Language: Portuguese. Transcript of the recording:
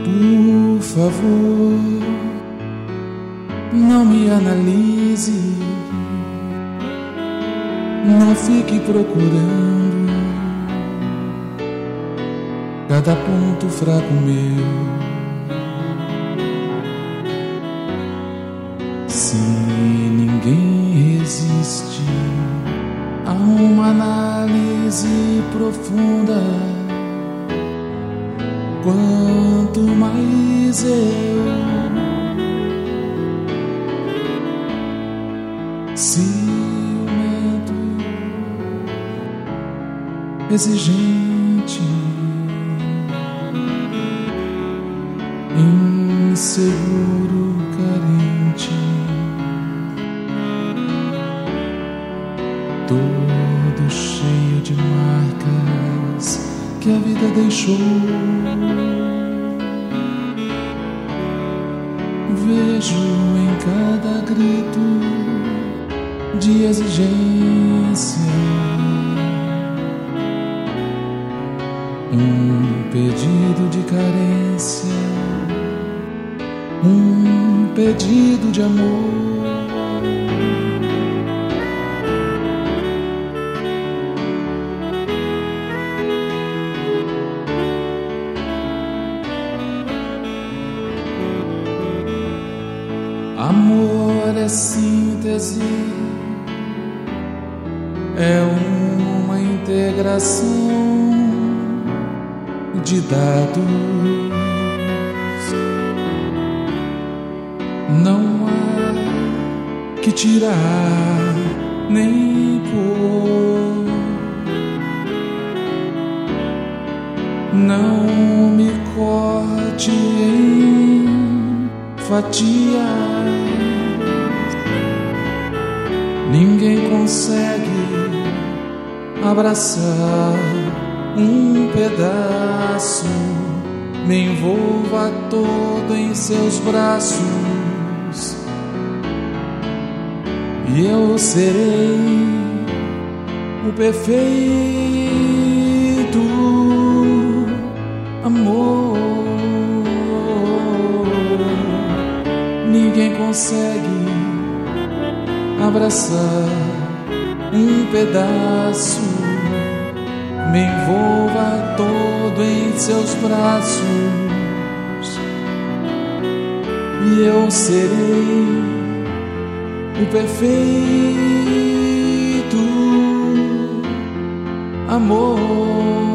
Por favor, não me analise, não fique procurando cada ponto fraco meu. Se ninguém resiste a uma análise profunda, quanto mais eu, ciumento, exigente, inseguro, carente, todo cheio de marcas que a vida deixou. Vejo em cada grito de exigência um pedido de carência, um pedido de amor. Amor é síntese, é uma integração de dados. Não há que tirar nem pôr. Não me corte em fatias. Ninguém consegue abraçar um pedaço, me envolva todo em seus braços e eu serei o perfeito amor. Ninguém consegue abraçar um pedaço, me envolva todo em seus braços e eu serei o perfeito amor.